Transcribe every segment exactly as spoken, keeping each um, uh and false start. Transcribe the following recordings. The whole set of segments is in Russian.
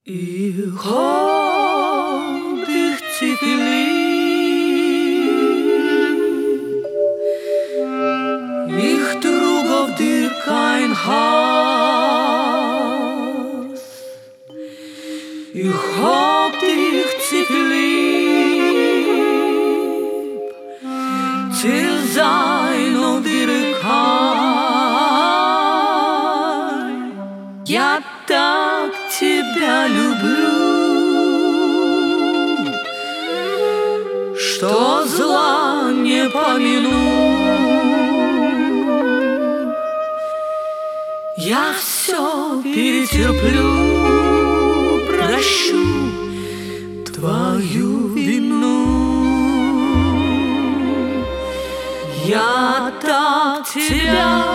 Ich hab dich zu viel lieb. Ich trug auf dir kein Hass. Ich hab dich zu viel lieb. Till sein auf dir kein. Я так тебя люблю, что зла не помяну. Я все перетерплю, прощу твою вину. Я так тебя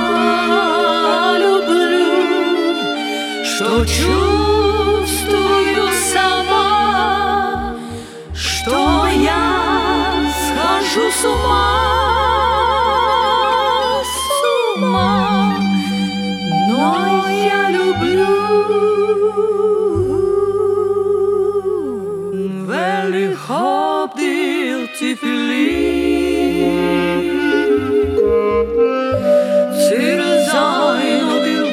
люблю, что чувствую сама, что я схожу с ума, с ума, но я люблю. Väl ich hab dir zu viel lieb, till sein och dir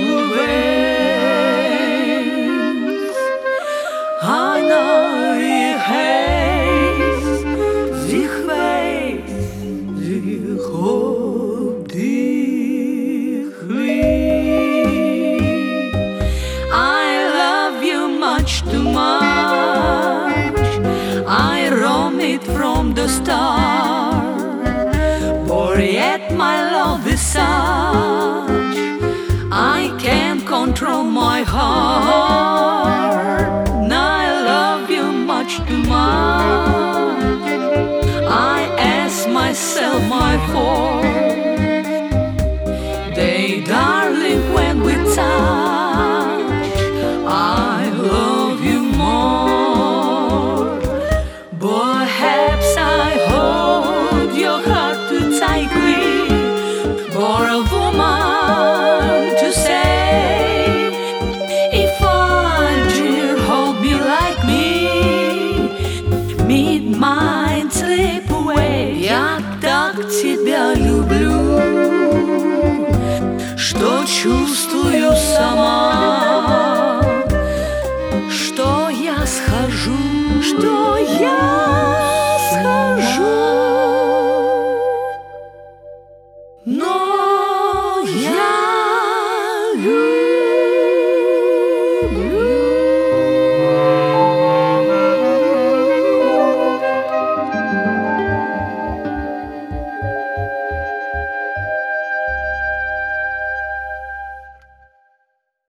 Она ich heiß, ich weiß, ich hab dich lieb. I love you much too much, I roam it from the start, but yet my love is such, I can't control my heart. Too much, I ask myself my fault. They, darling, when we touch, I love you more. Perhaps I hold your heart too tightly for a woman to say, if I dear hold me like me, Mind slip away. Я так тебя люблю, что чувствую сама, что я схожу, что я